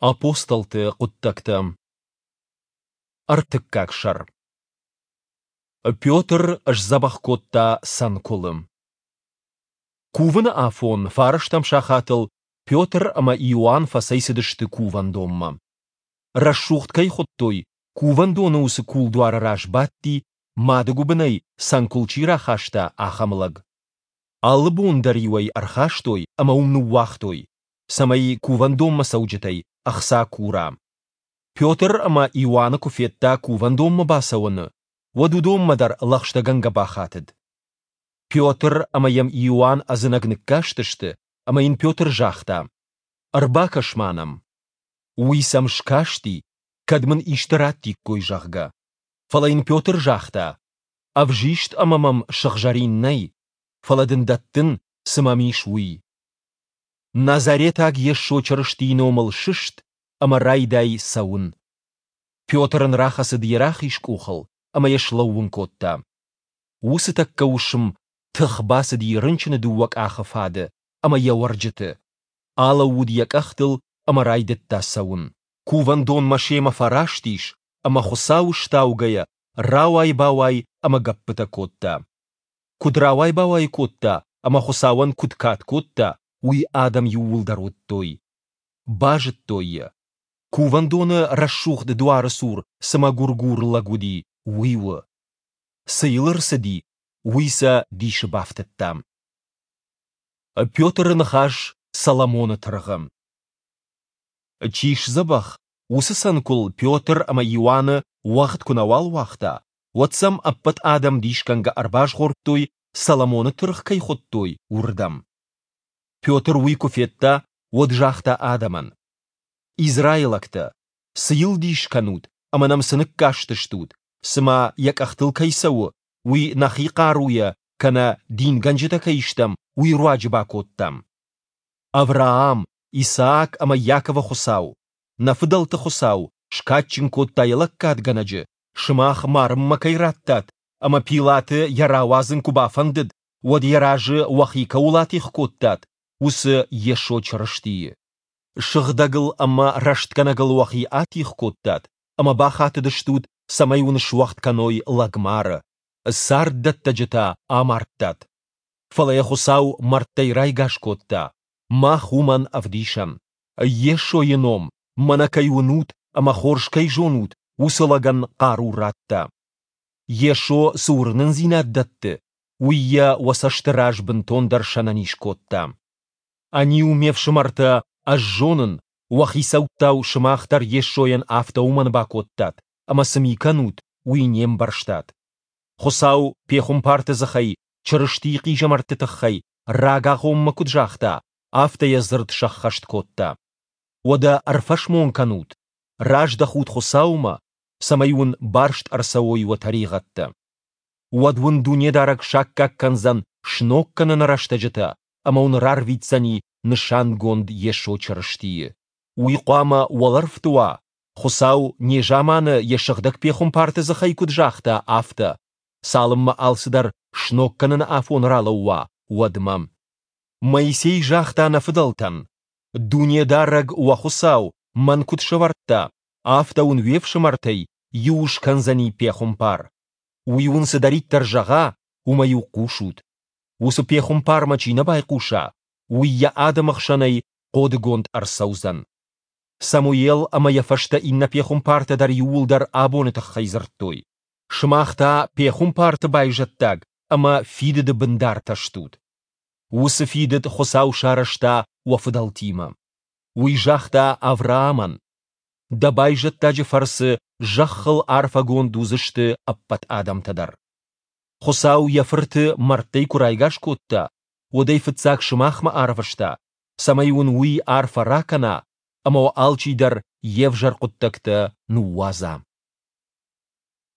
Апостолты құттақты. Артыккакшар. Петр жзабах котта санкулым. Кувын афон фарыштам шахатыл Петр ама Иоанн фасайсыдышты куван домма. Рашухткай хоттой куван дону усы кулдуара рашбатти мадыгубынай санкулчира хашта ахамлаг. Аллы бундаривай архаштой ама умну вахтой. Самай куван домма сауджетай ахса кура. Петр ама Иоанна куфетта куван домма басауыны. Waду домма дар лахштаганга бахатыд. Петр ама ям Иоанн азынагнық каштышты, ама ин Петр жахта. Арба кашманам. Уисам шкашти, кадмын иштараттик кой жахга. Фала ин Петр жахта. Авжишт амамам шахжариннай. Фаладын даттын сымамиш уи. Назаретаг ешо чарыштиномыл шышт, ама райдай саун. Петрын рахасы дирах ишкухал, ама ешлауын котта. Усы так каушым тых басы дирынчыны дуак ахафады, ама яварджыты. Ала уд якахтыл, ама райдетта саун. Куван дон машема фараштиш, ама хосау штаугая, рауай-бауай, ама гаппыта котта. Кудравай-бауай котта, ама хосауан куткат котта, уй адам юулдарот той. Бажыт тойя. Куван доны расшухды дуары сур, самагургур лагуди, уйвы. Сыйлыр сыди, уйса диші бафтыттам. Петрын хаш Соломоны тұрғым. Чиш забах, усы санкул Петр ама Иоанны уақыт күнавал уақта, уатсам аппат адам дишканга арбаш ғорптой, Соломоны тұрық кай хоттой, урдам. Петр уй куфетта, от жақта адаман. Израилакта, сыйыл дишканут, ама нам сынық каштыштут, сыма як ахтыл кайсауы, уй нахи қаруя, кана дин ганжыта кайштам, уй руаджыба коттам. Авраам, Исаак ама Якова хосау, нафыдалты хосау, шкатчин котта ялаккат ганаджы, шымах марым макайраттат, ама пилаты яравазын кубафандыд, вод яражы уахика улатих коттат, усы ешо чарыштии. Шыхдагыл ама раштканагыл уахи атих коттат, ама бахатыдыштут самайун шуахтканой лагмары, сардатта жыта амарттат. Фалая хосау марттай райгаш котта, ма хуман авдишан. Ешо еном, манакайунут, ама хоршкай жонут, усалаган қару ратта. Ешо сурнын зинаддатты, уйя васаштыраж бынтон даршананиш котта. Они умевши марта ажжонын, уахисауттау шымахтар ешоян автауман бакоттат, ама самиканут, уйнем барштат. Хосау пехум парты захай, чарышти қижа марты тахай, рага хомма куджахта, автая зырт шаххашт котта. Ода арфашмон канут, ражда худ хосаума, самайун баршт арсауой ватаригатта. Уадвун дунедарак шаккак канзан шноккана нараштаджата, ама он рарвицани нышан гонд ешо чарыштие. Уйқама уаларфтуа, хосау нежаманы ешығдак пехум парты захай куджахта афта, салымма алсыдар шнокканын афон ралауа, уадмам. Моисей жахта нафыдалтан. Дунедараг уахусау, ман кудшаварта, афта ун вевшимартай, юш канзани пехум пар. Уйун садариттар жага, умаю кушут. Усы пехум пар мачина байкуша, уйя адамахшанай кодыгонд арсаузан. Самуел ама яфашта инна пехум парта дар юулдар абонытах хайзырттой. Шмахта пехум парта байжаттаг, ама фидыды бындар таштут. Усы фидыд хосау шарашта уафыдалтима. Уйжахта Аврааман. Да байжаттаджы фарсы жаххыл арфагон дузышты аппат адам тадар. Хосау яфырты марттай курайгаш котта, одай фыцак шымахма арфашта, самайун уй арфа ракана, ама алчидар евжар коттакта нуаза.